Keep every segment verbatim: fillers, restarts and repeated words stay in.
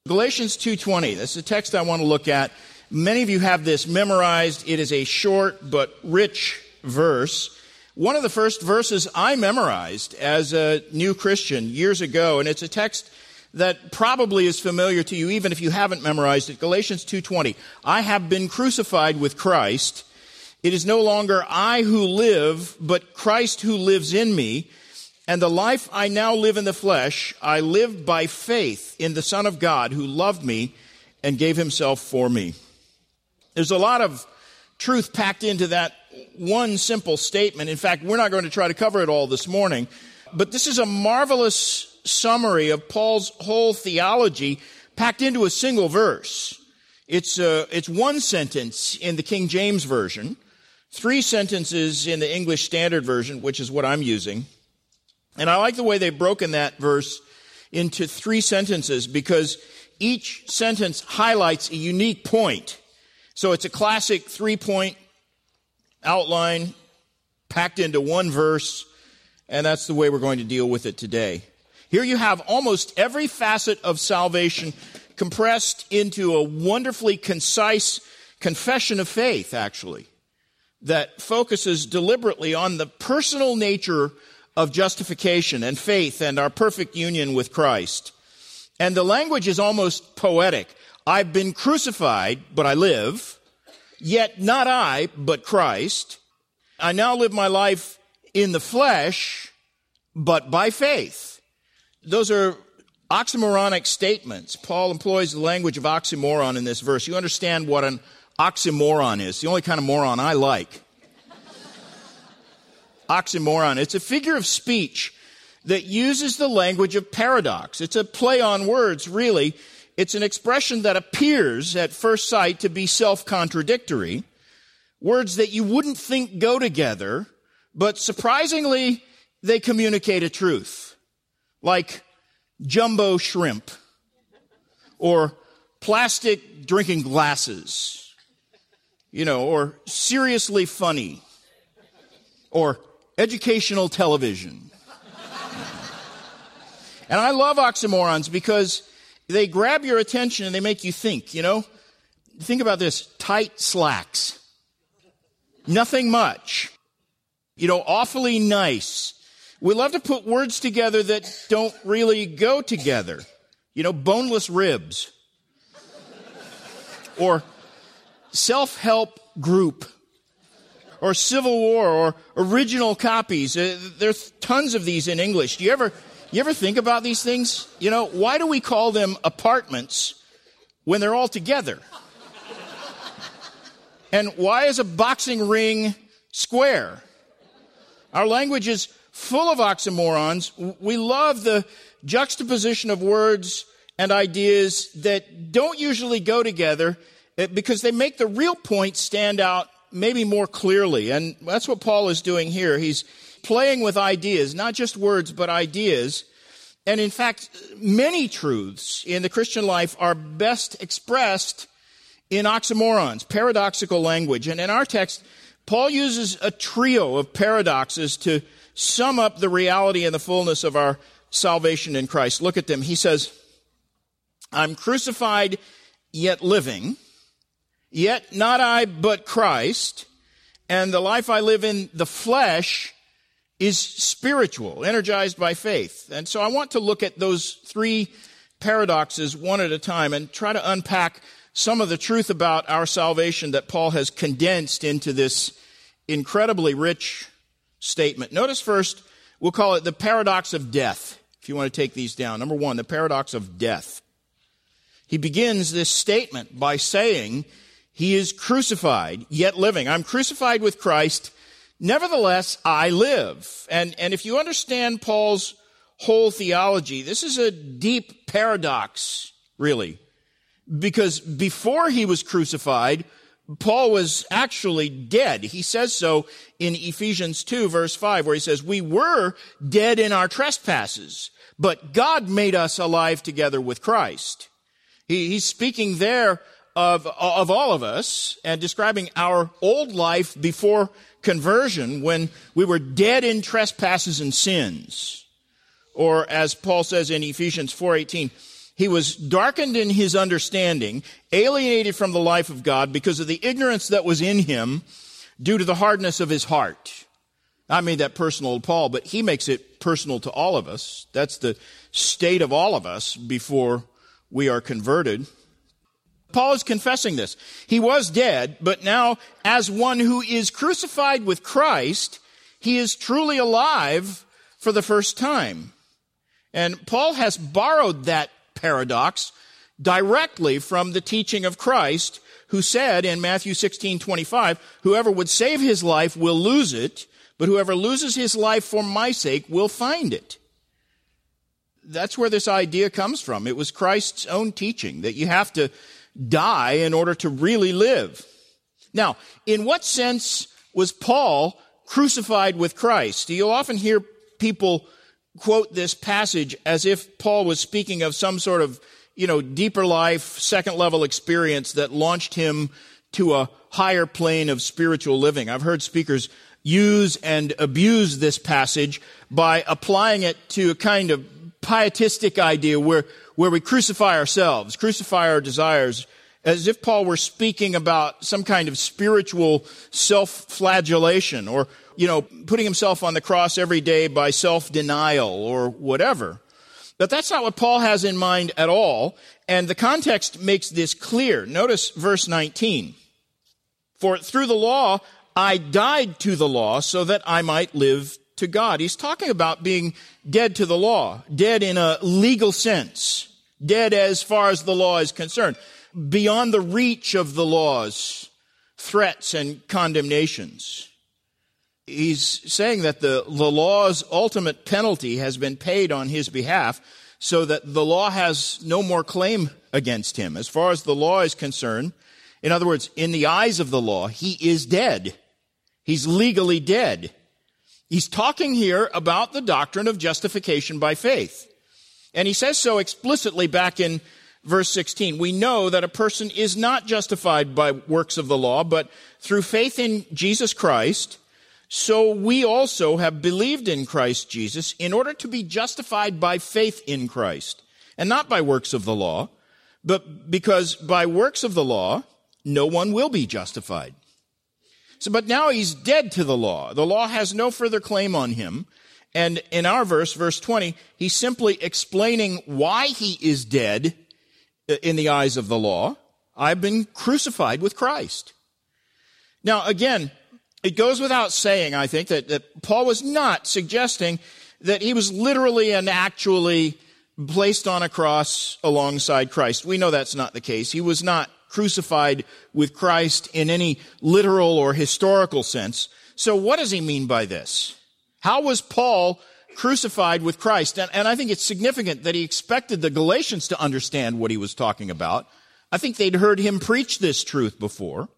Galatians two twenty, this is a text I want to look at. Many of you have this memorized. It is a short but rich verse. One of the first verses I memorized as a new Christian years ago, and it's a text that probably is familiar to you even if you haven't memorized it. Galatians two twenty, I have been crucified with Christ. It is no longer I who live, but Christ who lives in me. And the life I now live in the flesh, I live by faith in the Son of God who loved me and gave himself for me. There's a lot of truth packed into that one simple statement. In fact, we're not going to try to cover it all this morning, but this is a marvelous summary of Paul's whole theology packed into a single verse. It's uh, it's one sentence in the King James Version, three sentences in the English Standard Version, which is what I'm using. And I like the way they've broken that verse into three sentences because each sentence highlights a unique point. So it's a classic three-point outline packed into one verse, and that's the way we're going to deal with it today. Here you have almost every facet of salvation compressed into a wonderfully concise confession of faith, actually, that focuses deliberately on the personal nature of justification and faith and our perfect union with Christ. And the language is almost poetic. I've been crucified, but I live. Yet not I, but Christ. I now live my life in the flesh, but by faith. Those are oxymoronic statements. Paul employs the language of oxymoron in this verse. You understand what an oxymoron is. The only kind of moron I like. Oxymoron. It's a figure of speech that uses the language of paradox. It's a play on words, really. It's an expression that appears at first sight to be self-contradictory. Words that you wouldn't think go together, but surprisingly, they communicate a truth. Like jumbo shrimp or plastic drinking glasses, you know, or seriously funny or educational television. And I love oxymorons because they grab your attention and they make you think, you know. Think about this. Tight slacks. Nothing much. You know, awfully nice. We love to put words together that don't really go together. You know, boneless ribs. Or self-help group. Or Civil War, or original copies. Uh, there's tons of these in English. Do you ever, you ever think about these things? You know, why do we call them apartments when they're all together? And why is a boxing ring square? Our language is full of oxymorons. We love the juxtaposition of words and ideas that don't usually go together because they make the real point stand out maybe more clearly. And that's what Paul is doing here. He's playing with ideas, not just words, but ideas. And in fact, many truths in the Christian life are best expressed in oxymorons, paradoxical language. And in our text, Paul uses a trio of paradoxes to sum up the reality and the fullness of our salvation in Christ. Look at them. He says, I'm crucified, yet living. Yet not I, but Christ, and the life I live in the flesh is spiritual, energized by faith. And so I want to look at those three paradoxes one at a time and try to unpack some of the truth about our salvation that Paul has condensed into this incredibly rich statement. Notice first, we'll call it the paradox of death, if you want to take these down. Number one, the paradox of death. He begins this statement by saying, he is crucified, yet living. I'm crucified with Christ. Nevertheless, I live. And, and if you understand Paul's whole theology, this is a deep paradox, really. Because before he was crucified, Paul was actually dead. He says so in Ephesians two, verse five, where he says, we were dead in our trespasses, but God made us alive together with Christ. He, he's speaking there Of, of all of us and describing our old life before conversion when we were dead in trespasses and sins. Or as Paul says in Ephesians four eighteen, He was darkened in his understanding, alienated from the life of God because of the ignorance that was in him due to the hardness of his heart. I made that personal to Paul, but he makes it personal to all of us. That's the state of all of us before we are converted. Paul is confessing this. He was dead, but now as one who is crucified with Christ, he is truly alive for the first time. And Paul has borrowed that paradox directly from the teaching of Christ, who said in Matthew sixteen twenty-five, whoever would save his life will lose it, but whoever loses his life for my sake will find it. That's where this idea comes from. It was Christ's own teaching that you have to die in order to really live. Now, in what sense was Paul crucified with Christ? You'll often hear people quote this passage as if Paul was speaking of some sort of, you know, deeper life, second level experience that launched him to a higher plane of spiritual living. I've heard speakers use and abuse this passage by applying it to a kind of pietistic idea where, where we crucify ourselves, crucify our desires, as if Paul were speaking about some kind of spiritual self-flagellation or, you know, putting himself on the cross every day by self-denial or whatever. But that's not what Paul has in mind at all, and the context makes this clear. Notice verse nineteen. For through the law I died to the law so that I might live to God. He's talking about being dead to the law, dead in a legal sense, dead as far as the law is concerned, beyond the reach of the law's threats and condemnations. He's saying that the, the law's ultimate penalty has been paid on his behalf so that the law has no more claim against him. As far as the law is concerned, in other words, in the eyes of the law, he is dead. He's legally dead. He's talking here about the doctrine of justification by faith. And he says so explicitly back in verse sixteen. We know that a person is not justified by works of the law, but through faith in Jesus Christ. So we also have believed in Christ Jesus in order to be justified by faith in Christ, and not by works of the law, but because by works of the law, no one will be justified. So, but now he's dead to the law. The law has no further claim on him. And in our verse, verse twenty, he's simply explaining why he is dead in the eyes of the law. I've been crucified with Christ. Now, again, it goes without saying, I think, that, that Paul was not suggesting that he was literally and actually placed on a cross alongside Christ. We know that's not the case. He was not crucified with Christ in any literal or historical sense. So what does he mean by this? How was Paul crucified with Christ? And, and I think it's significant that he expected the Galatians to understand what he was talking about. I think they'd heard him preach this truth before.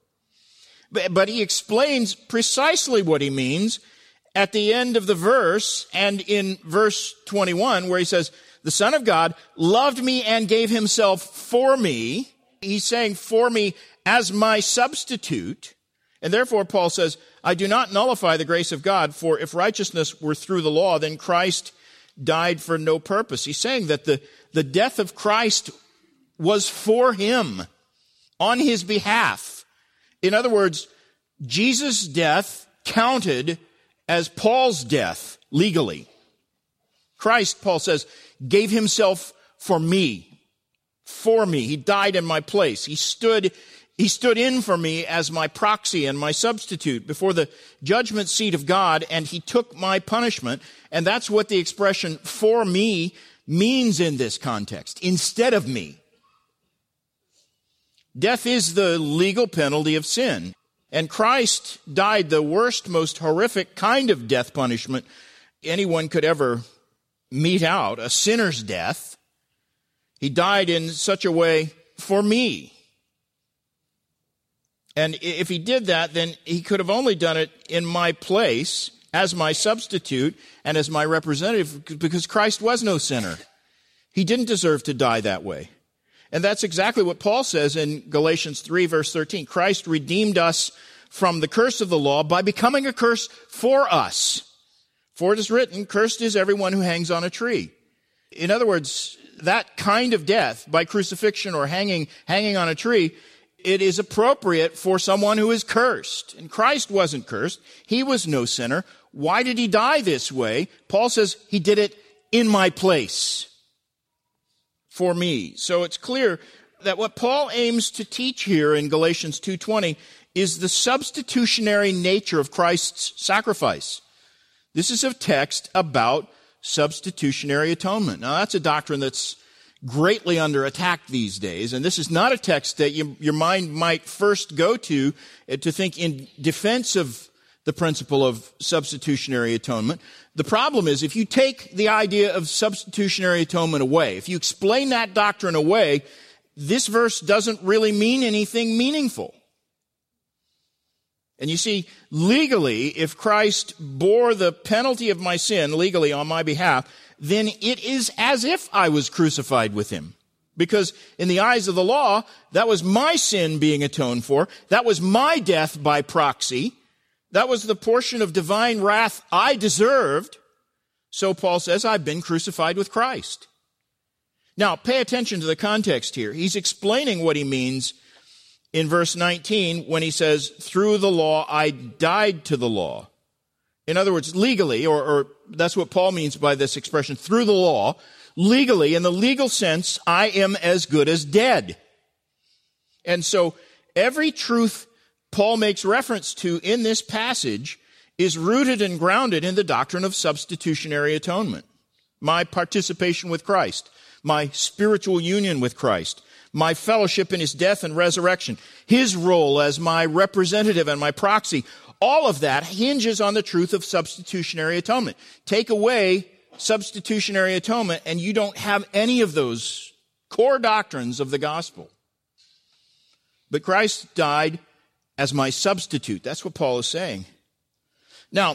But, but he explains precisely what he means at the end of the verse and in verse twenty-one, where he says, the Son of God loved me and gave himself for me. He's saying for me as my substitute. And therefore, Paul says, I do not nullify the grace of God, for if righteousness were through the law, then Christ died for no purpose. He's saying that the, the death of Christ was for him, on his behalf. In other words, Jesus' death counted as Paul's death legally. Christ, Paul says, gave himself for me, for me. He died in my place. He stood, he stood in for me as my proxy and my substitute before the judgment seat of God, and he took my punishment. And that's what the expression for me means in this context, instead of me. Death is the legal penalty of sin. And Christ died the worst, most horrific kind of death punishment anyone could ever mete out, a sinner's death. He died in such a way for me. And if he did that, then he could have only done it in my place as my substitute and as my representative, because Christ was no sinner. He didn't deserve to die that way. And that's exactly what Paul says in Galatians three, verse thirteen. Christ redeemed us from the curse of the law by becoming a curse for us. For it is written, cursed is everyone who hangs on a tree. In other words, that kind of death by crucifixion or hanging, hanging on a tree, it is appropriate for someone who is cursed. And Christ wasn't cursed. He was no sinner. Why did he die this way? Paul says he did it in my place for me. So it's clear that what Paul aims to teach here in Galatians two twenty is the substitutionary nature of Christ's sacrifice. This is a text about substitutionary atonement. Now, that's a doctrine that's greatly under attack these days, and this is not a text that you, your mind might first go to uh, to think in defense of the principle of substitutionary atonement. The problem is, if you take the idea of substitutionary atonement away, if you explain that doctrine away, this verse doesn't really mean anything meaningful. And you see, legally, if Christ bore the penalty of my sin legally on my behalf, then it is as if I was crucified with him. Because in the eyes of the law, that was my sin being atoned for. That was my death by proxy. That was the portion of divine wrath I deserved. So Paul says, I've been crucified with Christ. Now, pay attention to the context here. He's explaining what he means in verse nineteen when he says, through the law I died to the law. In other words, legally, or, or that's what Paul means by this expression, through the law, legally, in the legal sense, I am as good as dead. And so every truth Paul makes reference to in this passage is rooted and grounded in the doctrine of substitutionary atonement. My participation with Christ, my spiritual union with Christ, my fellowship in his death and resurrection, his role as my representative and my proxy, all of that hinges on the truth of substitutionary atonement. Take away substitutionary atonement and you don't have any of those core doctrines of the gospel. But Christ died as my substitute. That's what Paul is saying. Now,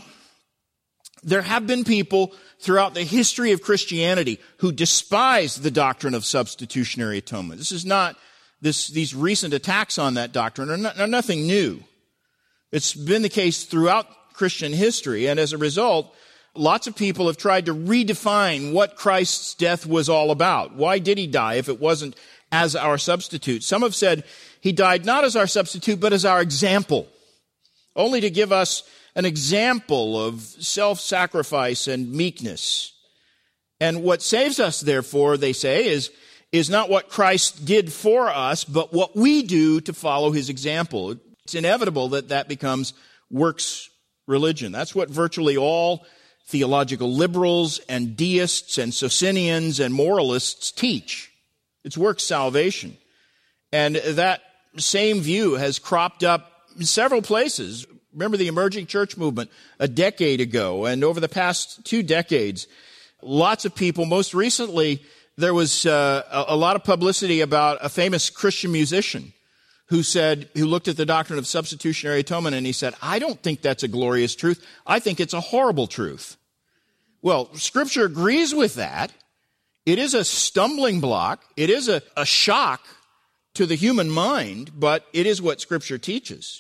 there have been people throughout the history of Christianity who despise the doctrine of substitutionary atonement. This is not, this, these recent attacks on that doctrine are, not, are nothing new. It's been the case throughout Christian history, and as a result, lots of people have tried to redefine what Christ's death was all about. Why did he die if it wasn't as our substitute? Some have said he died not as our substitute, but as our example, only to give us an example of self-sacrifice and meekness. And what saves us, therefore, they say, is, is not what Christ did for us, but what we do to follow his example. It's inevitable that that becomes works religion. That's what virtually all theological liberals and deists and Socinians and moralists teach. It's works salvation. And that same view has cropped up in several places. Remember the emerging church movement a decade ago, and over the past two decades, lots of people, most recently, there was uh, a, a lot of publicity about a famous Christian musician who said, who looked at the doctrine of substitutionary atonement, and he said, I don't think that's a glorious truth. I think it's a horrible truth. Well, Scripture agrees with that. It is a stumbling block. It is a, a shock to the human mind, but it is what Scripture teaches.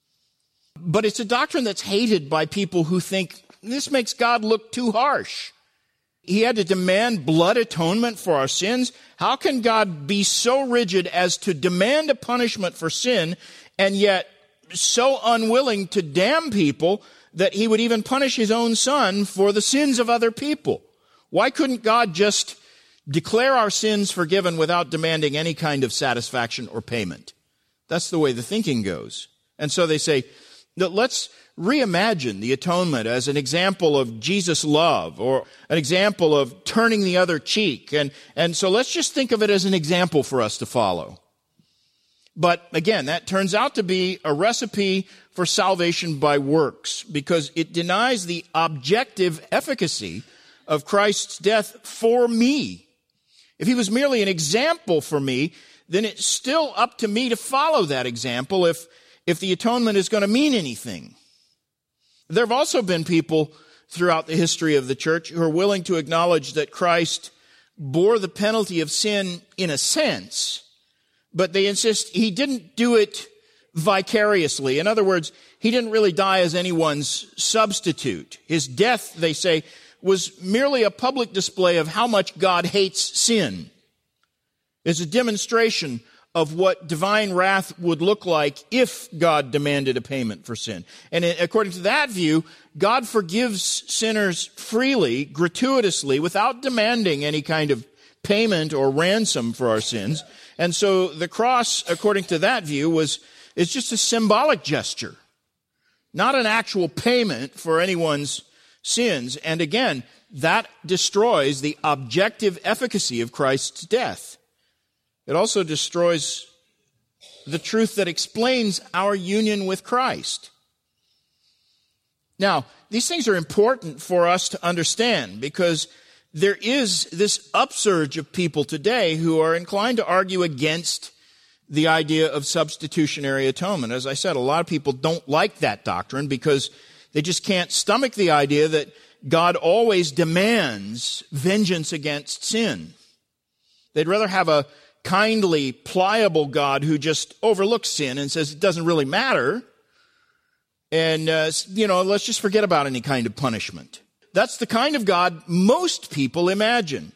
But it's a doctrine that's hated by people who think this makes God look too harsh. He had to demand blood atonement for our sins. How can God be so rigid as to demand a punishment for sin and yet so unwilling to damn people that he would even punish his own son for the sins of other people? Why couldn't God just declare our sins forgiven without demanding any kind of satisfaction or payment? That's the way the thinking goes. And so they say, let's reimagine the atonement as an example of Jesus' love or an example of turning the other cheek. And, and so let's just think of it as an example for us to follow. But again, that turns out to be a recipe for salvation by works because it denies the objective efficacy of Christ's death for me. If he was merely an example for me, then it's still up to me to follow that example if if the atonement is going to mean anything. There have also been people throughout the history of the church who are willing to acknowledge that Christ bore the penalty of sin in a sense, but they insist he didn't do it vicariously. In other words, he didn't really die as anyone's substitute. His death, they say, was merely a public display of how much God hates sin. It's a demonstration of what divine wrath would look like if God demanded a payment for sin. And according to that view, God forgives sinners freely, gratuitously, without demanding any kind of payment or ransom for our sins. And so the cross, according to that view, was is just a symbolic gesture, not an actual payment for anyone's sins. And again, that destroys the objective efficacy of Christ's death. It also destroys the truth that explains our union with Christ. Now, these things are important for us to understand because there is this upsurge of people today who are inclined to argue against the idea of substitutionary atonement. As I said, a lot of people don't like that doctrine because they just can't stomach the idea that God always demands vengeance against sin. They'd rather have a kindly, pliable God who just overlooks sin and says it doesn't really matter. And, uh, you know, let's just forget about any kind of punishment. That's the kind of God most people imagine.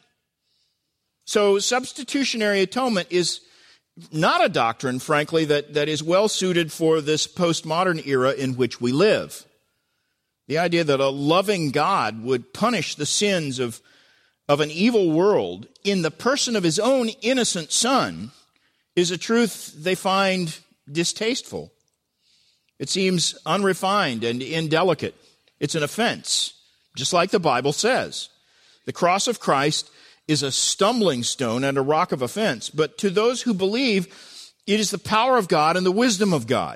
So substitutionary atonement is not a doctrine, frankly, that, that is well suited for this postmodern era in which we live. The idea that a loving God would punish the sins of of an evil world in the person of his own innocent son is a truth they find distasteful. It seems unrefined and indelicate. It's an offense, just like the Bible says. The cross of Christ is a stumbling stone and a rock of offense, but to those who believe, it is the power of God and the wisdom of God.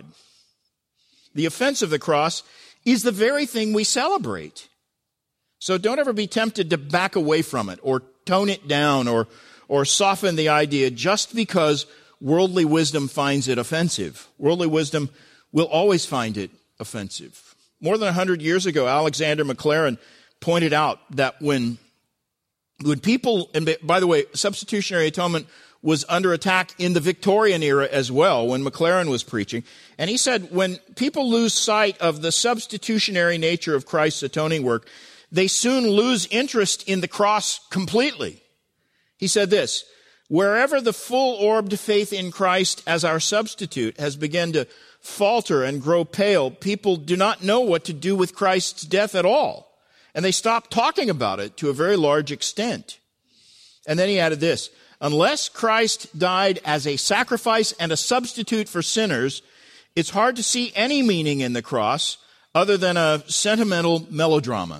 The offense of the cross is the very thing we celebrate. So don't ever be tempted to back away from it or tone it down or, or soften the idea just because worldly wisdom finds it offensive. Worldly wisdom will always find it offensive. More than a hundred years ago, Alexander Maclaren pointed out that when, when people, and by the way, substitutionary atonement was under attack in the Victorian era as well, when Maclaren was preaching. And he said, when people lose sight of the substitutionary nature of Christ's atoning work, they soon lose interest in the cross completely. He said this, wherever the full-orbed faith in Christ as our substitute has begun to falter and grow pale, people do not know what to do with Christ's death at all. And they stop talking about it to a very large extent. And then he added this, unless Christ died as a sacrifice and a substitute for sinners, it's hard to see any meaning in the cross other than a sentimental melodrama.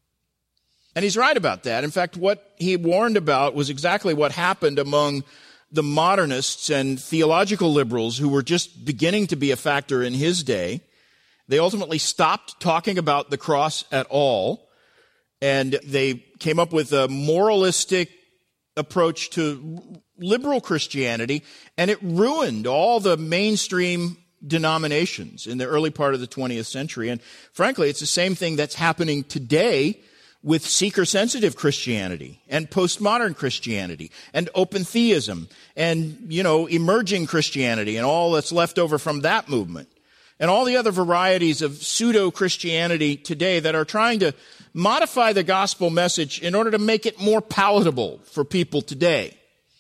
And he's right about that. In fact, what he warned about was exactly what happened among the modernists and theological liberals who were just beginning to be a factor in his day. They ultimately stopped talking about the cross at all, and they came up with a moralistic approach to liberal Christianity, and it ruined all the mainstream denominations in the early part of the twentieth century. And frankly, it's the same thing that's happening today with seeker-sensitive Christianity and postmodern Christianity and open theism and, you know, emerging Christianity and all that's left over from that movement and all the other varieties of pseudo-Christianity today that are trying to modify the gospel message in order to make it more palatable for people today.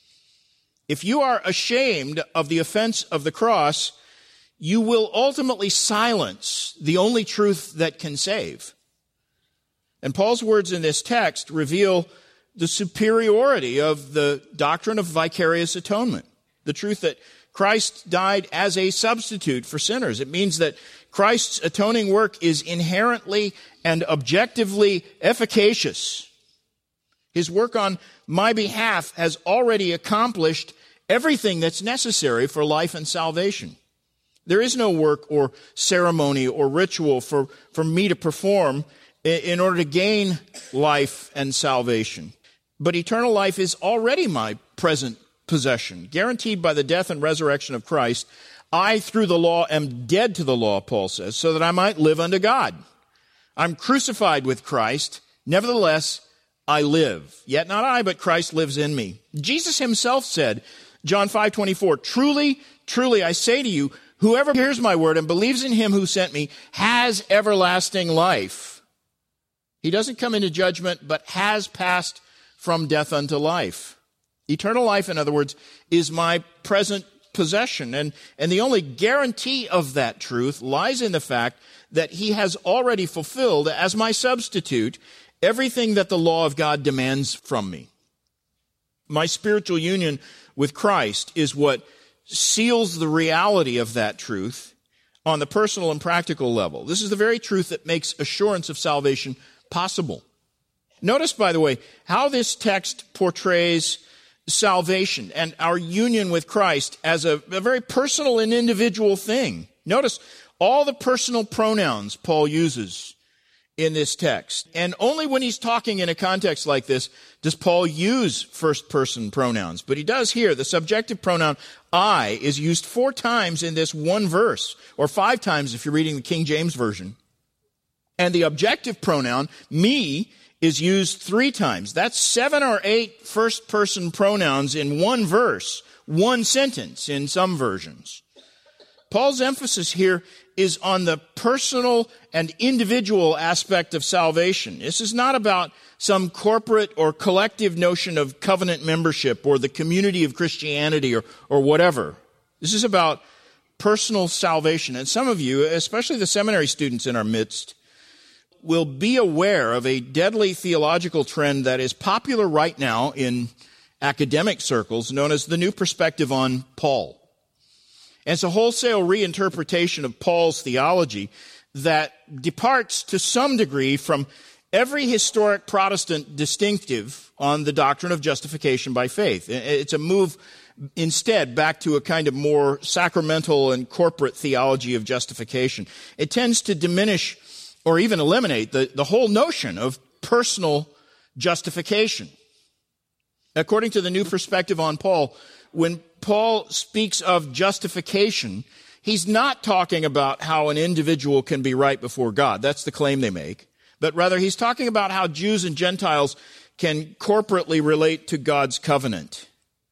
If you are ashamed of the offense of the cross, you will ultimately silence the only truth that can save. And Paul's words in this text reveal the superiority of the doctrine of vicarious atonement, the truth that Christ died as a substitute for sinners. It means that Christ's atoning work is inherently and objectively efficacious. His work on my behalf has already accomplished everything that's necessary for life and salvation. There is no work or ceremony or ritual for, for me to perform in order to gain life and salvation. But eternal life is already my present possession, guaranteed by the death and resurrection of Christ. I, through the law, am dead to the law, Paul says, so that I might live unto God. I'm crucified with Christ. Nevertheless, I live. Yet not I, but Christ lives in me. Jesus himself said, John five twenty-four, truly, truly, I say to you, whoever hears my word and believes in him who sent me has everlasting life. He doesn't come into judgment, but has passed from death unto life. Eternal life, in other words, is my present possession. And, and the only guarantee of that truth lies in the fact that he has already fulfilled, as my substitute, everything that the law of God demands from me. My spiritual union with Christ is what seals the reality of that truth on the personal and practical level. This is the very truth that makes assurance of salvation possible. Notice, by the way, how this text portrays salvation and our union with Christ as a, a very personal and individual thing. Notice all the personal pronouns Paul uses in this text. And only when he's talking in a context like this does Paul use first-person pronouns. But he does here. The subjective pronoun I is used four times in this one verse, or five times if you're reading the King James Version. And the objective pronoun, me, is used three times. That's seven or eight first-person pronouns in one verse, one sentence in some versions. Paul's emphasis here is on the personal and individual aspect of salvation. This is not about some corporate or collective notion of covenant membership or the community of Christianity or, or whatever. This is about personal salvation. And some of you, especially the seminary students in our midst, will be aware of a deadly theological trend that is popular right now in academic circles known as the New Perspective on Paul. And it's a wholesale reinterpretation of Paul's theology that departs to some degree from every historic Protestant distinctive on the doctrine of justification by faith. It's a move instead back to a kind of more sacramental and corporate theology of justification. It tends to diminish or even eliminate the, the whole notion of personal justification. According to the New Perspective on Paul, when Paul speaks of justification, he's not talking about how an individual can be right before God. That's the claim they make. But rather, he's talking about how Jews and Gentiles can corporately relate to God's covenant.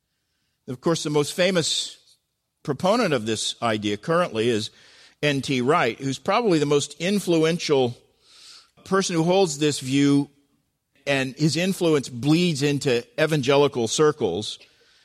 Of course, the most famous proponent of this idea currently is N T Wright, who's probably the most influential person who holds this view, and his influence bleeds into evangelical circles.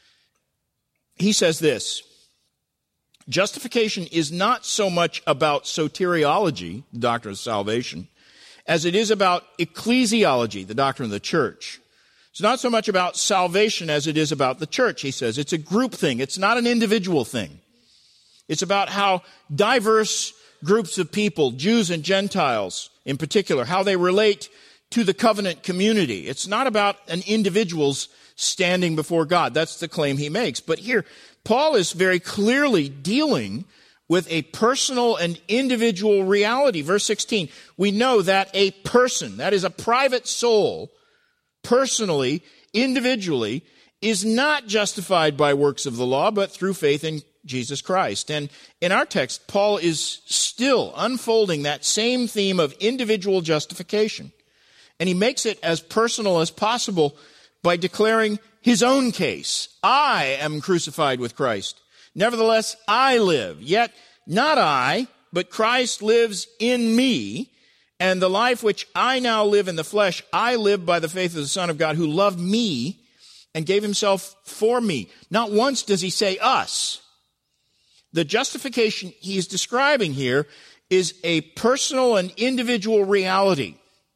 He says this: justification is not so much about soteriology, the doctrine of salvation, as it is about ecclesiology, the doctrine of the church. It's not so much about salvation as it is about the church, he says. It's a group thing. It's not an individual thing. It's about how diverse groups of people, Jews and Gentiles in particular, how they relate to the covenant community. It's not about an individual's standing before God. That's the claim he makes. But here, Paul is very clearly dealing with a personal and individual reality. Verse sixteen, we know that a person, that is a private soul, personally, individually, is not justified by works of the law, but through faith in Jesus Christ. And in our text, Paul is still unfolding that same theme of individual justification. And he makes it as personal as possible by declaring his own case. I am crucified with Christ. Nevertheless, I live. Yet not I, but Christ lives in me. And the life which I now live in the flesh, I live by the faith of the Son of God who loved me and gave himself for me. Not once does he say us. The justification he is describing here is a personal and individual reality.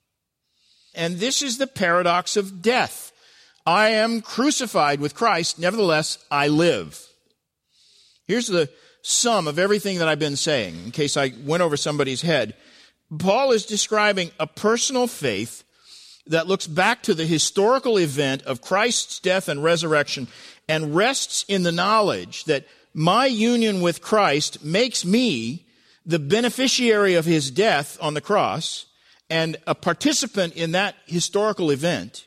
And this is the paradox of death. I am crucified with Christ, nevertheless I live. Here's the sum of everything that I've been saying, in case I went over somebody's head. Paul is describing a personal faith that looks back to the historical event of Christ's death and resurrection and rests in the knowledge that my union with Christ makes me the beneficiary of his death on the cross and a participant in that historical event,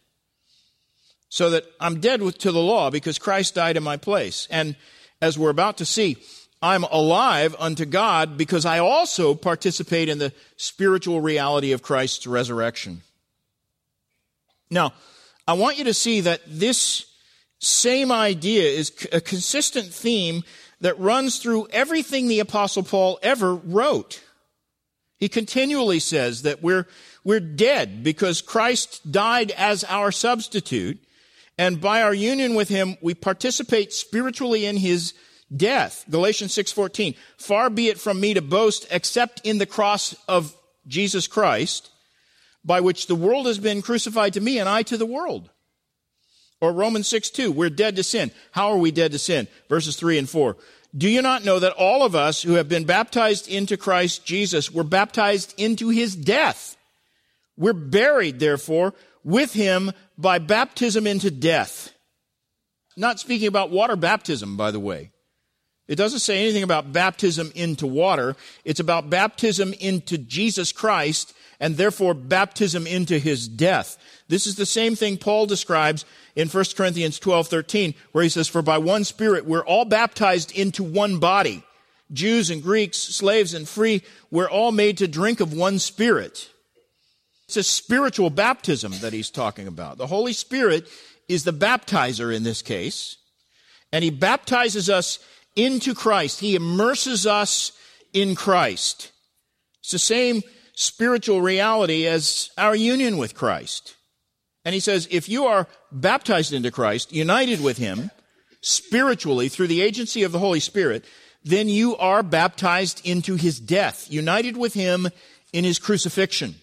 so that I'm dead with, to the law because Christ died in my place. And as we're about to see, I'm alive unto God because I also participate in the spiritual reality of Christ's resurrection. Now, I want you to see that this same idea is a consistent theme that runs through everything the Apostle Paul ever wrote. He continually says that we're, we're dead because Christ died as our substitute, and by our union with him, we participate spiritually in his death. Galatians six fourteen, far be it from me to boast except in the cross of Jesus Christ, by which the world has been crucified to me and I to the world. Or Romans six two, we're dead to sin. How are we dead to sin? Verses three and four. Do you not know that all of us who have been baptized into Christ Jesus were baptized into his death? We're buried, therefore, with him by baptism into death. Not speaking about water baptism, by the way. It doesn't say anything about baptism into water. It's about baptism into Jesus Christ, and therefore baptism into his death. This is the same thing Paul describes in First Corinthians twelve thirteen, where he says, for by one Spirit we're all baptized into one body. Jews and Greeks, slaves and free, we're all made to drink of one Spirit. It's a spiritual baptism that he's talking about. The Holy Spirit is the baptizer in this case, and he baptizes us into Christ. He immerses us in Christ. It's the same spiritual reality as our union with Christ. And he says, if you are baptized into Christ, united with him spiritually through the agency of the Holy Spirit, then you are baptized into his death, united with him in his crucifixion.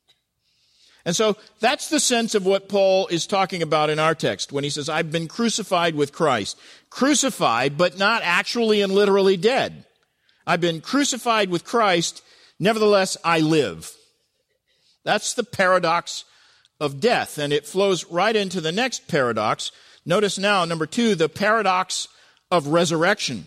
And so that's the sense of what Paul is talking about in our text when he says, I've been crucified with Christ. Crucified, but not actually and literally dead. I've been crucified with Christ, nevertheless I live. That's the paradox of death, and it flows right into the next paradox. Notice now, number two, the paradox of resurrection.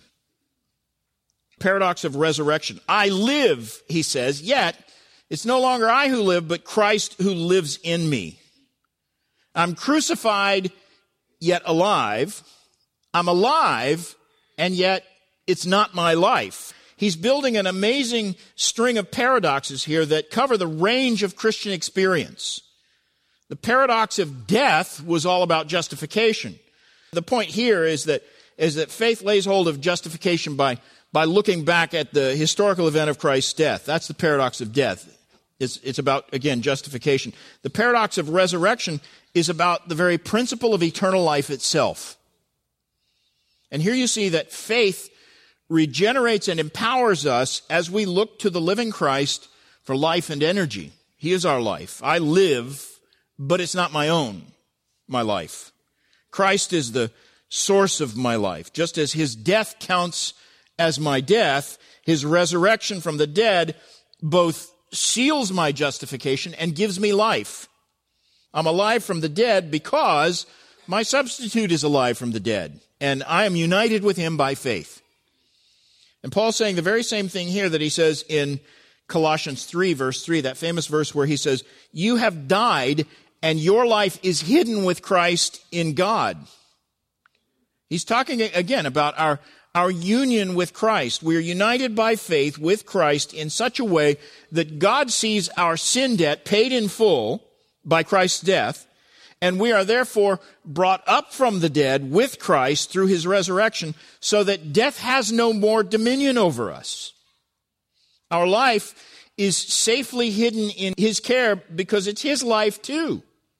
Paradox of resurrection. I live, he says, yet it's no longer I who live, but Christ who lives in me. I'm crucified, yet alive. I'm alive, and yet it's not my life. He's building an amazing string of paradoxes here that cover the range of Christian experience. The paradox of death was all about justification. The point here is that, is that faith lays hold of justification by, by looking back at the historical event of Christ's death. That's the paradox of death. It's, it's about, again, justification. The paradox of resurrection is about the very principle of eternal life itself. And here you see that faith regenerates and empowers us as we look to the living Christ for life and energy. He is our life. I live, but it's not my own, my life. Christ is the source of my life. Just as his death counts as my death, his resurrection from the dead both seals my justification and gives me life. I'm alive from the dead because my substitute is alive from the dead, and I am united with him by faith. And Paul's saying the very same thing here that he says in Colossians three, verse three, that famous verse where he says, you have died and your life is hidden with Christ in God. He's talking again about our, our union with Christ. We are united by faith with Christ in such a way that God sees our sin debt paid in full by Christ's death, and we are therefore brought up from the dead with Christ through his resurrection so that death has no more dominion over us. Our life is safely hidden in his care because it's his life too,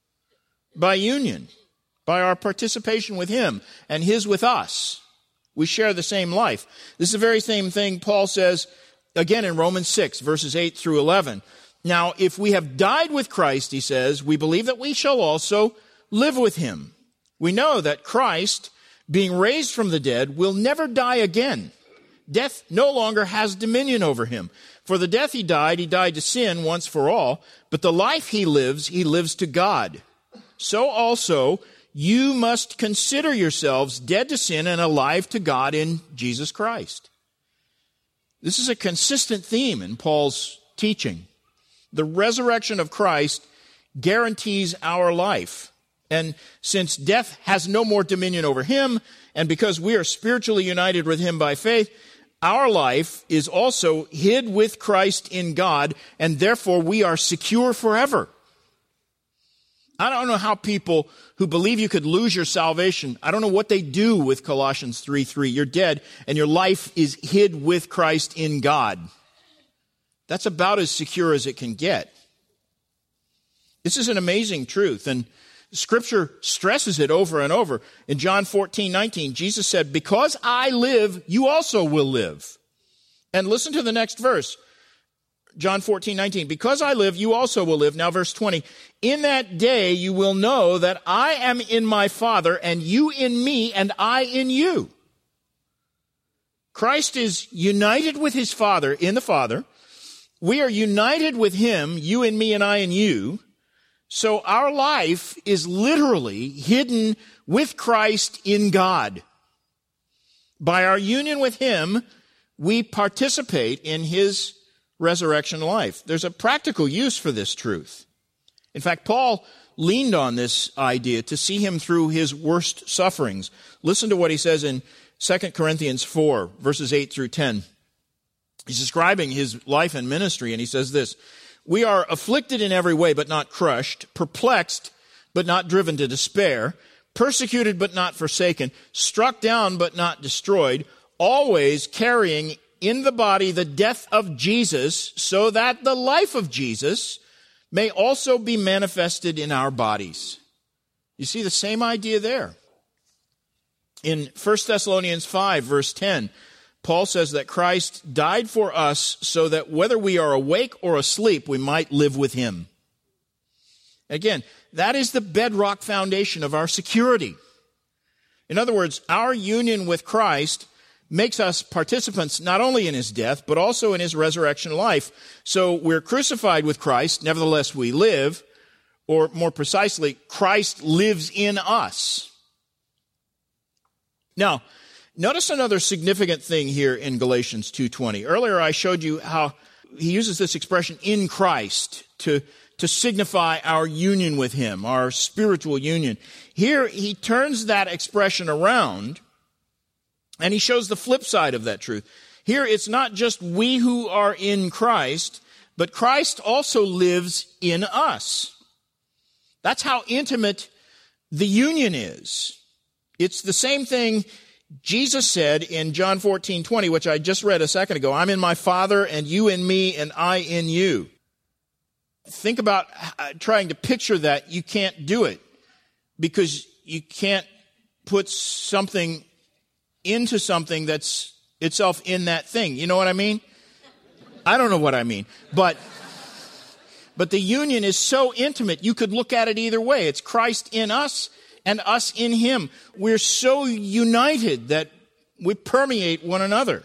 by union, by our participation with him and his with us. We share the same life. This is the very same thing Paul says again in Romans six, verses eight through eleven. Now, if we have died with Christ, he says, we believe that we shall also live with him. We know that Christ, being raised from the dead, will never die again. Death no longer has dominion over him. For the death he died, he died to sin once for all, but the life he lives, he lives to God. So also, you must consider yourselves dead to sin and alive to God in Jesus Christ. This is a consistent theme in Paul's teaching. The resurrection of Christ guarantees our life. And since death has no more dominion over him, and because we are spiritually united with him by faith, our life is also hid with Christ in God, and therefore we are secure forever. I don't know how people who believe you could lose your salvation, I don't know what they do with Colossians three three. You're dead, and your life is hid with Christ in God. That's about as secure as it can get. This is an amazing truth, and Scripture stresses it over and over. In John fourteen nineteen, Jesus said, because I live, you also will live. And listen to the next verse. John fourteen nineteen, because I live, you also will live. Now verse twenty, in that day you will know that I am in my Father, and you in me, and I in you. Christ is united with his Father in the Father. We are united with him, you in me, and I in you. So our life is literally hidden with Christ in God. By our union with him, we participate in his resurrection life. There's a practical use for this truth. In fact, Paul leaned on this idea to see him through his worst sufferings. Listen to what he says in Second Corinthians four, verses eight through ten. He's describing his life and ministry, and he says this, we are afflicted in every way, but not crushed, perplexed, but not driven to despair, persecuted, but not forsaken, struck down, but not destroyed, always carrying in the body the death of Jesus, so that the life of Jesus may also be manifested in our bodies. You see the same idea there. In First Thessalonians five, verse ten, Paul says that Christ died for us so that whether we are awake or asleep, we might live with him. Again, that is the bedrock foundation of our security. In other words, our union with Christ makes us participants not only in his death, but also in his resurrection life. So we're crucified with Christ, nevertheless we live, or more precisely, Christ lives in us. Now, notice another significant thing here in Galatians two twenty. Earlier I showed you how he uses this expression, in Christ, to, to signify our union with him, our spiritual union. Here he turns that expression around, and he shows the flip side of that truth. Here it's not just we who are in Christ, but Christ also lives in us. That's how intimate the union is. It's the same thing Jesus said in John fourteen twenty, which I just read a second ago. I'm in my Father, and you in me, and I in you. Think about trying to picture that. You can't do it because you can't put something into something that's itself in that thing. You know what I mean? I don't know what I mean. But, but the union is so intimate, you could look at it either way. It's Christ in us and us in him. We're so united that we permeate one another.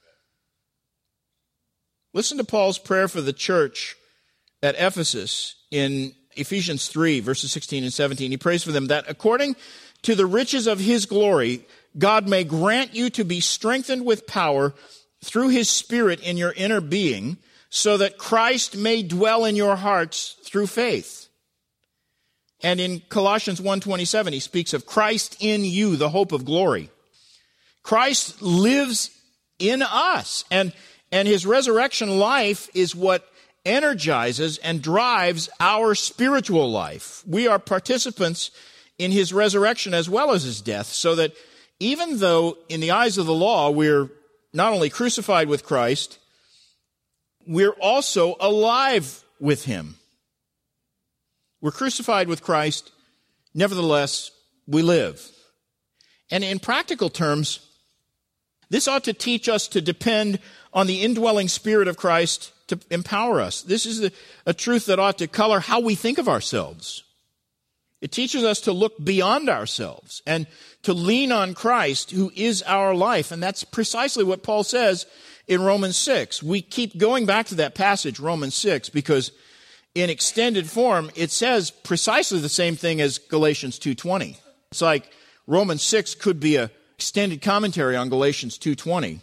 Listen to Paul's prayer for the church at Ephesus in Ephesians three, verses sixteen and seventeen. He prays for them that according to the riches of his glory, God may grant you to be strengthened with power through his Spirit in your inner being, so that Christ may dwell in your hearts through faith. And in Colossians one twenty-seven, he speaks of Christ in you, the hope of glory. Christ lives in us, and, and his resurrection life is what energizes and drives our spiritual life. We are participants in his resurrection as well as his death, so that even though in the eyes of the law we're not only crucified with Christ, we're also alive with him. We're crucified with Christ, nevertheless we live. And in practical terms, this ought to teach us to depend on the indwelling Spirit of Christ to empower us. This is a, a truth that ought to color how we think of ourselves. It teaches us to look beyond ourselves and to lean on Christ, who is our life. And that's precisely what Paul says in Romans six. We keep going back to that passage, Romans six, because in extended form, it says precisely the same thing as Galatians two twenty. It's like Romans six could be an extended commentary on Galatians two twenty.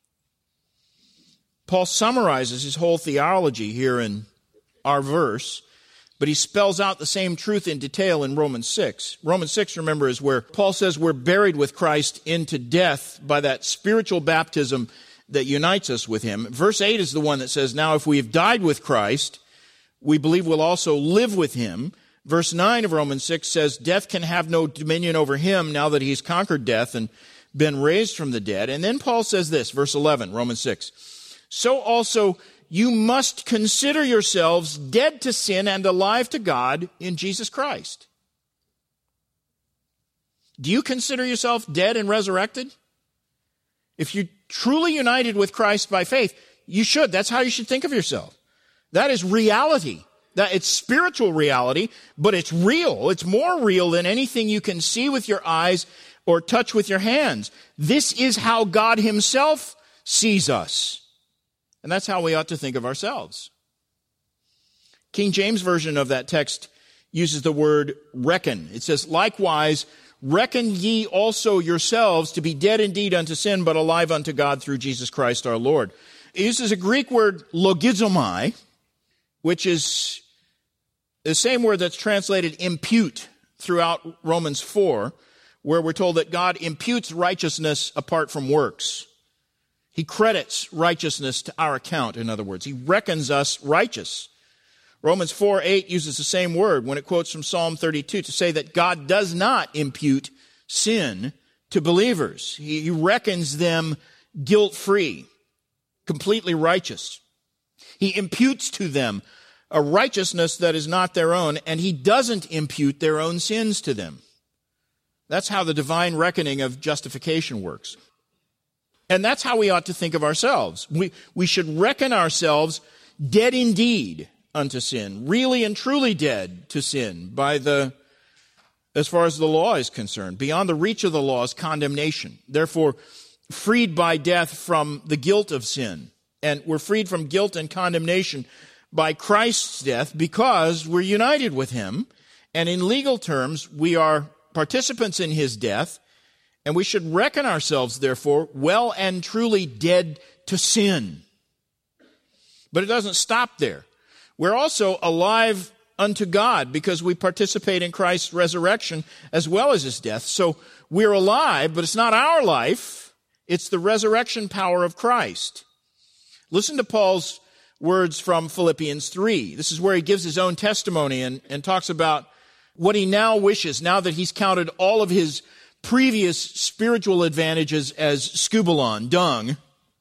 Paul summarizes his whole theology here in our verse, but he spells out the same truth in detail in Romans six. Romans six, remember, is where Paul says we're buried with Christ into death by that spiritual baptism that unites us with him. Verse eight is the one that says, now if we have died with Christ, we believe we'll also live with him. Verse nine of Romans six says, death can have no dominion over him now that he's conquered death and been raised from the dead. And then Paul says this, verse eleven, Romans six, so also you must consider yourselves dead to sin and alive to God in Jesus Christ. Do you consider yourself dead and resurrected? If you're truly united with Christ by faith, you should. That's how you should think of yourself. That is reality. That it's spiritual reality, but it's real. It's more real than anything you can see with your eyes or touch with your hands. This is how God himself sees us. And that's how we ought to think of ourselves. King James Version of that text uses the word reckon. It says, likewise, reckon ye also yourselves to be dead indeed unto sin, but alive unto God through Jesus Christ our Lord. It uses a Greek word logizomai, which is the same word that's translated impute throughout Romans four, where we're told that God imputes righteousness apart from works. He credits righteousness to our account, in other words. He reckons us righteous. Romans four eight uses the same word when it quotes from Psalm thirty-two to say that God does not impute sin to believers. He, he reckons them guilt-free, completely righteous. He imputes to them a righteousness that is not their own, and he doesn't impute their own sins to them. That's how the divine reckoning of justification works. And that's how we ought to think of ourselves. We, we should reckon ourselves dead indeed unto sin, really and truly dead to sin by the, as far as the law is concerned, beyond the reach of the law's condemnation. Therefore, freed by death from the guilt of sin. And we're freed from guilt and condemnation by Christ's death because we're united with him. And in legal terms, we are participants in his death. And we should reckon ourselves, therefore, well and truly dead to sin. But it doesn't stop there. We're also alive unto God because we participate in Christ's resurrection as well as his death. So we're alive, but it's not our life. It's the resurrection power of Christ. Listen to Paul's words from Philippians three. This is where he gives his own testimony and, and talks about what he now wishes, now that he's counted all of his previous spiritual advantages as skubalon, dung.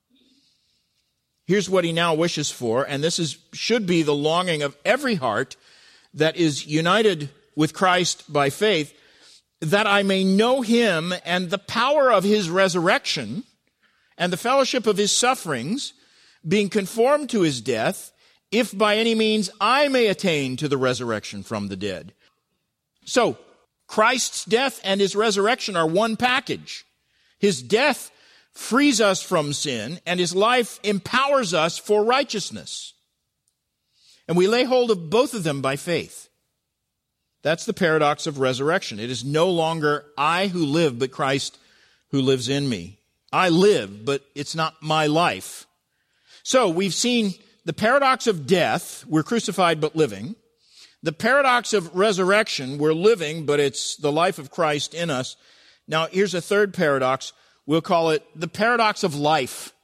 Here's what he now wishes for, and this is should be the longing of every heart that is united with Christ by faith, that I may know him and the power of his resurrection and the fellowship of his sufferings, being conformed to his death, if by any means I may attain to the resurrection from the dead. So, Christ's death and his resurrection are one package. His death frees us from sin, and his life empowers us for righteousness. And we lay hold of both of them by faith. That's the paradox of resurrection. It is no longer I who live, but Christ who lives in me. I live, but it's not my life. So we've seen the paradox of death, we're crucified but living. The paradox of resurrection, we're living, but it's the life of Christ in us. Now, here's a third paradox. We'll call it the paradox of life.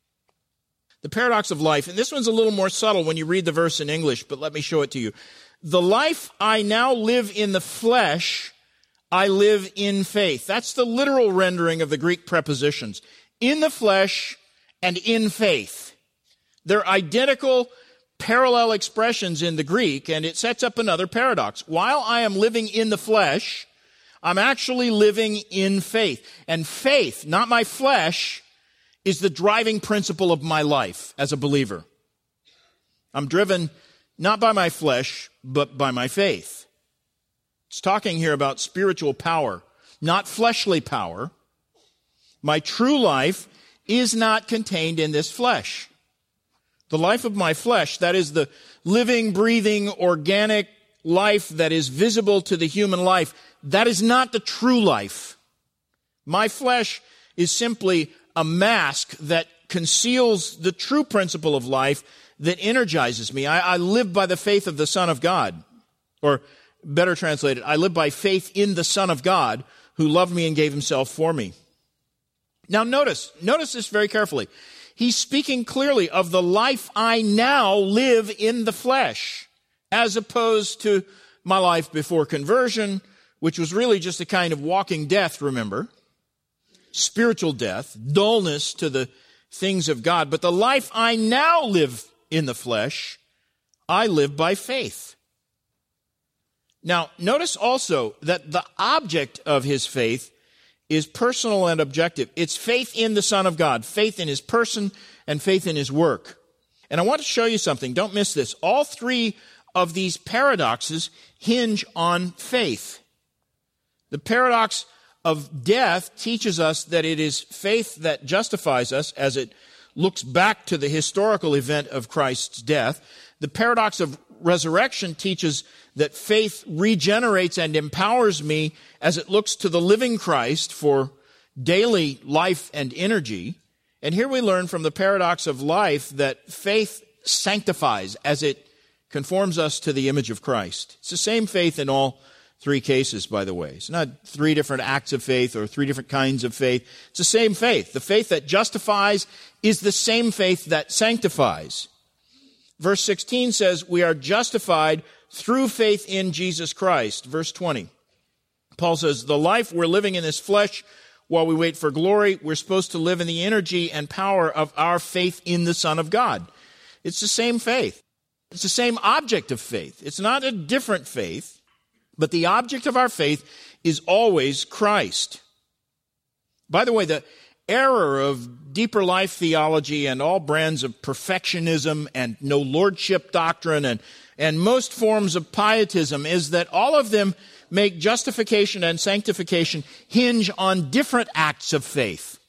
The paradox of life. And this one's a little more subtle when you read the verse in English, but let me show it to you. The life I now live in the flesh, I live in faith. That's the literal rendering of the Greek prepositions. In the flesh and in faith. They're identical parallel expressions in the Greek, and it sets up another paradox. While I am living in the flesh, I'm actually living in faith. And faith, not my flesh, is the driving principle of my life as a believer. I'm driven not by my flesh, but by my faith. It's talking here about spiritual power, not fleshly power. My true life is not contained in this flesh. The life of my flesh, that is the living, breathing, organic life that is visible to the human life, that is not the true life. My flesh is simply a mask that conceals the true principle of life that energizes me. I, I live by the faith of the Son of God. Or better translated, I live by faith in the Son of God who loved me and gave himself for me. Now notice, notice this very carefully. He's speaking clearly of the life I now live in the flesh, as opposed to my life before conversion, which was really just a kind of walking death, remember? Spiritual death, dullness to the things of God. But the life I now live in the flesh, I live by faith. Now, notice also that the object of his faith is personal and objective. It's faith in the Son of God, faith in his person, and faith in his work. And I want to show you something. Don't miss this. All three of these paradoxes hinge on faith. The paradox of death teaches us that it is faith that justifies us as it looks back to the historical event of Christ's death. The paradox of resurrection teaches that faith regenerates and empowers me as it looks to the living Christ for daily life and energy. And here we learn from the paradox of life that faith sanctifies as it conforms us to the image of Christ. It's the same faith in all three cases, by the way. It's not three different acts of faith or three different kinds of faith. It's the same faith. The faith that justifies is the same faith that sanctifies. Verse sixteen says, we are justified through faith in Jesus Christ. Verse twenty, Paul says, the life we're living in this flesh while we wait for glory, we're supposed to live in the energy and power of our faith in the Son of God. It's the same faith. It's the same object of faith. It's not a different faith, but the object of our faith is always Christ. By the way, the error of deeper life theology and all brands of perfectionism and no lordship doctrine and, and most forms of pietism is that all of them make justification and sanctification hinge on different acts of faith.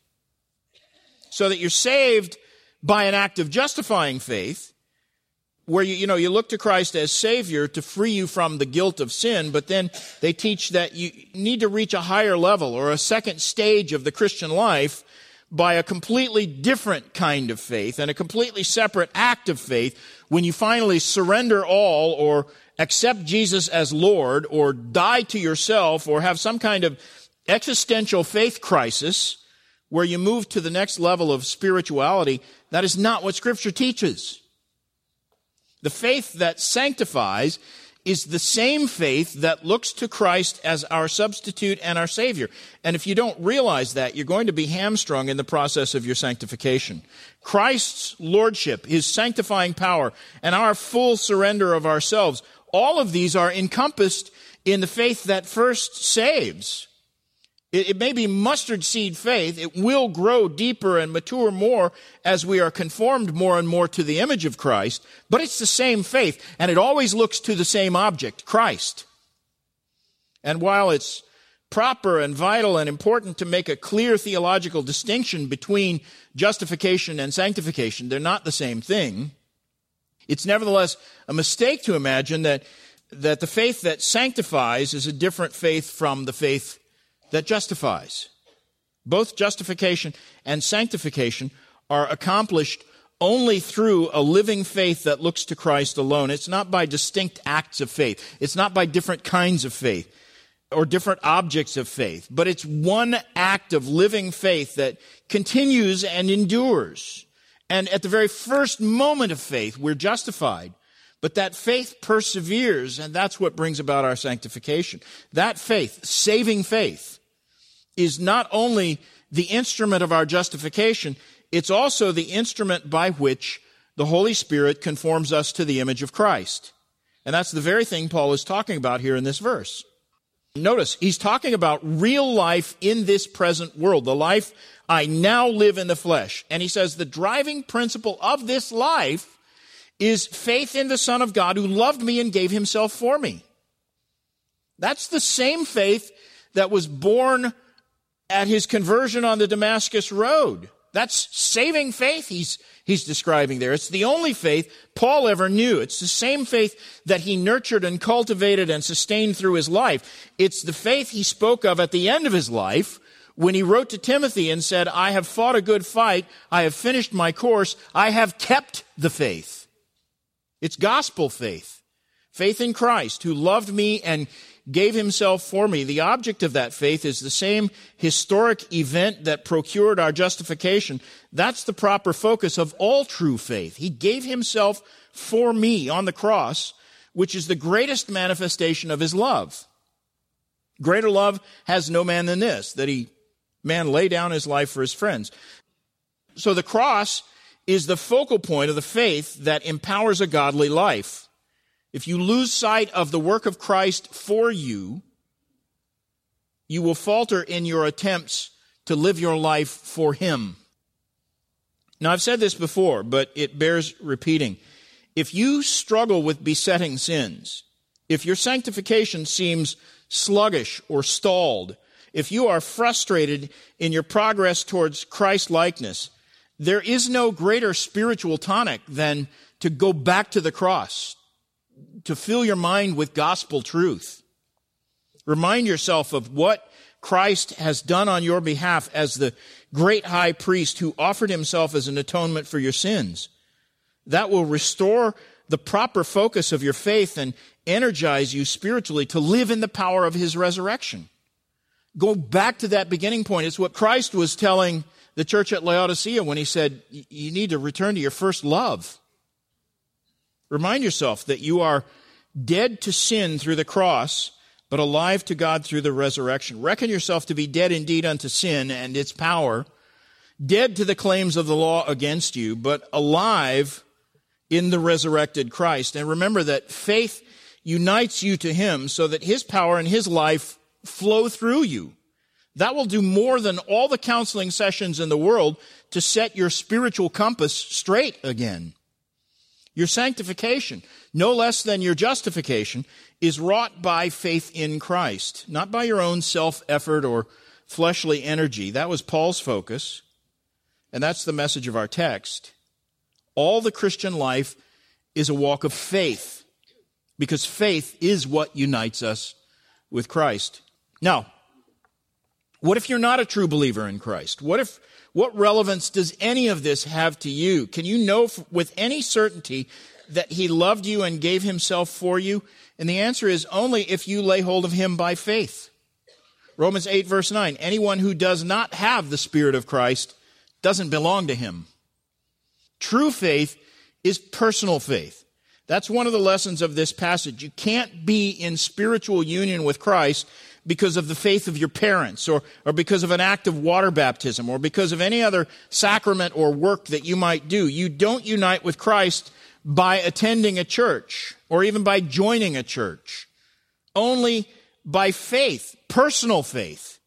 So that you're saved by an act of justifying faith, where you, you know, you look to Christ as Savior to free you from the guilt of sin, but then they teach that you need to reach a higher level or a second stage of the Christian life by a completely different kind of faith and a completely separate act of faith when you finally surrender all or accept Jesus as Lord or die to yourself or have some kind of existential faith crisis where you move to the next level of spirituality. That is not what Scripture teaches. The faith that sanctifies is the same faith that looks to Christ as our substitute and our Savior. And if you don't realize that, you're going to be hamstrung in the process of your sanctification. Christ's lordship, his sanctifying power, and our full surrender of ourselves, all of these are encompassed in the faith that first saves. It, it may be mustard seed faith. It will grow deeper and mature more as we are conformed more and more to the image of Christ, but it's the same faith, and it always looks to the same object, Christ. And while it's proper and vital and important to make a clear theological distinction between justification and sanctification, they're not the same thing. It's nevertheless a mistake to imagine that, that the faith that sanctifies is a different faith from the faith that justifies. Both justification and sanctification are accomplished only through a living faith that looks to Christ alone. It's not by distinct acts of faith. It's not by different kinds of faith or different objects of faith, but it's one act of living faith that continues and endures. And at the very first moment of faith, we're justified. But that faith perseveres, and that's what brings about our sanctification. That faith, saving faith, is not only the instrument of our justification, it's also the instrument by which the Holy Spirit conforms us to the image of Christ. And that's the very thing Paul is talking about here in this verse. Notice, he's talking about real life in this present world, the life I now live in the flesh. And he says the driving principle of this life is faith in the Son of God who loved me and gave himself for me. That's the same faith that was born at his conversion on the Damascus Road. That's saving faith he's, he's describing there. It's the only faith Paul ever knew. It's the same faith that he nurtured and cultivated and sustained through his life. It's the faith he spoke of at the end of his life when he wrote to Timothy and said, I have fought a good fight, I have finished my course, I have kept the faith. It's gospel faith. Faith in Christ, who loved me and gave himself for me. The object of that faith is the same historic event that procured our justification. That's the proper focus of all true faith. He gave himself for me on the cross, which is the greatest manifestation of his love. Greater love has no man than this, that he, man lay down his life for his friends. So the cross is the focal point of the faith that empowers a godly life. If you lose sight of the work of Christ for you, you will falter in your attempts to live your life for Him. Now, I've said this before, but it bears repeating. If you struggle with besetting sins, if your sanctification seems sluggish or stalled, if you are frustrated in your progress towards Christ-likeness, there is no greater spiritual tonic than to go back to the cross, to fill your mind with gospel truth. Remind yourself of what Christ has done on your behalf as the great high priest who offered himself as an atonement for your sins. That will restore the proper focus of your faith and energize you spiritually to live in the power of his resurrection. Go back to that beginning point. It's what Christ was telling the church at Laodicea when he said, you need to return to your first love. Remind yourself that you are dead to sin through the cross, but alive to God through the resurrection. Reckon yourself to be dead indeed unto sin and its power, dead to the claims of the law against you, but alive in the resurrected Christ. And remember that faith unites you to him so that his power and his life flow through you. That will do more than all the counseling sessions in the world to set your spiritual compass straight again. Your sanctification, no less than your justification, is wrought by faith in Christ, not by your own self-effort or fleshly energy. That was Paul's focus, and that's the message of our text. All the Christian life is a walk of faith, because faith is what unites us with Christ. Now, what if you're not a true believer in Christ? What if, what relevance does any of this have to you? Can you know with any certainty that he loved you and gave himself for you? And the answer is only if you lay hold of him by faith. Romans eight verse nine, anyone who does not have the Spirit of Christ doesn't belong to him. True faith is personal faith. That's one of the lessons of this passage. You can't be in spiritual union with Christ because of the faith of your parents, or, or because of an act of water baptism, or because of any other sacrament or work that you might do. You don't unite with Christ by attending a church, or even by joining a church. Only by faith, personal faith,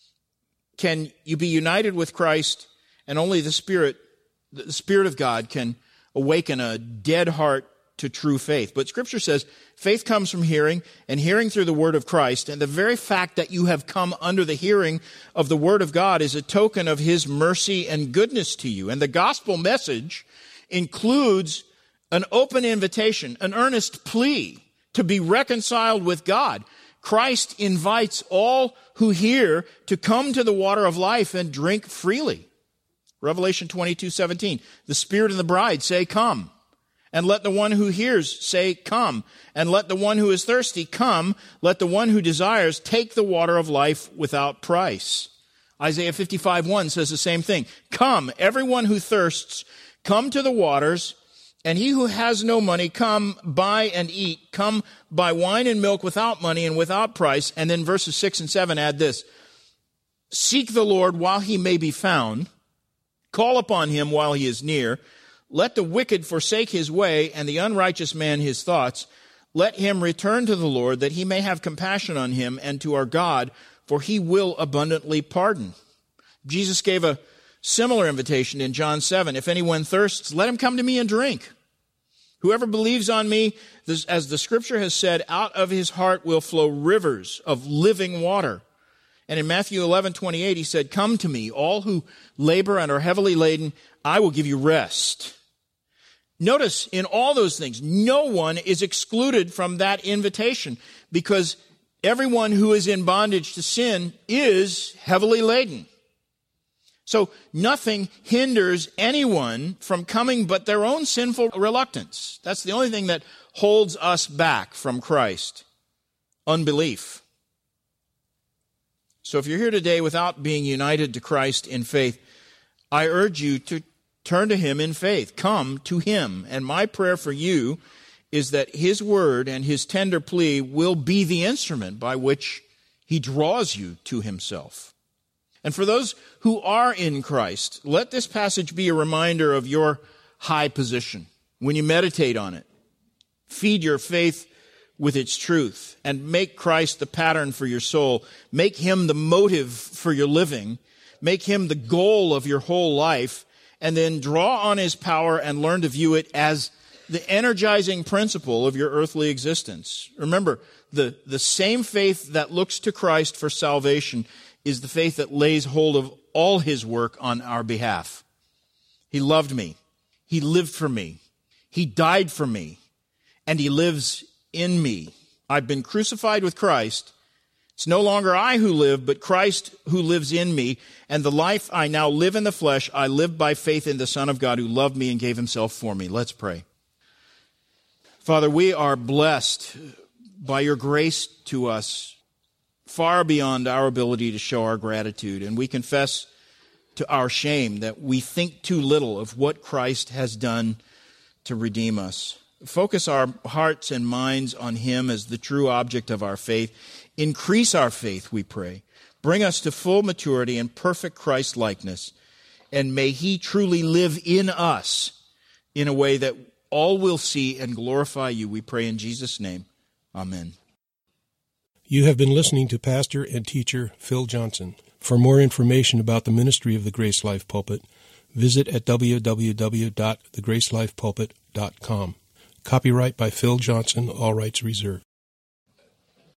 can you be united with Christ, and only the Spirit, the Spirit of God can awaken a dead heart to true faith. But Scripture says faith comes from hearing, and hearing through the Word of Christ. And the very fact that you have come under the hearing of the Word of God is a token of his mercy and goodness to you. And the gospel message includes an open invitation, an earnest plea to be reconciled with God. Christ invites all who hear to come to the water of life and drink freely. Revelation twenty-two seventeen, the Spirit and the bride say, come. And let the one who hears say, come. And let the one who is thirsty come. Let the one who desires take the water of life without price. Isaiah fifty-five one says the same thing. Come, everyone who thirsts, come to the waters, and he who has no money, come buy and eat. Come buy wine and milk without money and without price. And then verses six and seven add this. Seek the Lord while he may be found. Call upon him while he is near. Let the wicked forsake his way, and the unrighteous man his thoughts. Let him return to the Lord, that he may have compassion on him, and to our God, for he will abundantly pardon. Jesus gave a similar invitation in John seven. If anyone thirsts, let him come to me and drink. Whoever believes on me, this, as the Scripture has said, out of his heart will flow rivers of living water. And in Matthew eleven twenty-eight, he said, come to me, all who labor and are heavily laden, I will give you rest. Notice in all those things, no one is excluded from that invitation, because everyone who is in bondage to sin is heavily laden. So nothing hinders anyone from coming but their own sinful reluctance. That's the only thing that holds us back from Christ. Unbelief. So if you're here today without being united to Christ in faith, I urge you to turn to him in faith. Come to him. And my prayer for you is that his word and his tender plea will be the instrument by which he draws you to himself. And for those who are in Christ, let this passage be a reminder of your high position. When you meditate on it, feed your faith with its truth and make Christ the pattern for your soul. Make him the motive for your living. Make him the goal of your whole life, and then draw on his power and learn to view it as the energizing principle of your earthly existence. Remember, the, the same faith that looks to Christ for salvation is the faith that lays hold of all his work on our behalf. He loved me. He lived for me. He died for me. And he lives in me. I've been crucified with Christ. It's no longer I who live, but Christ who lives in me. And the life I now live in the flesh, I live by faith in the Son of God who loved me and gave himself for me. Let's pray. Father, we are blessed by your grace to us far beyond our ability to show our gratitude. And we confess to our shame that we think too little of what Christ has done to redeem us. Focus our hearts and minds on him as the true object of our faith. Increase our faith, we pray. Bring us to full maturity and perfect Christ-likeness. And may he truly live in us in a way that all will see and glorify you. We pray in Jesus' name. Amen. You have been listening to Pastor and Teacher Phil Johnson. For more information about the ministry of the Grace Life Pulpit, visit at w w w dot the grace life pulpit dot com. Copyright by Phil Johnson, all rights reserved.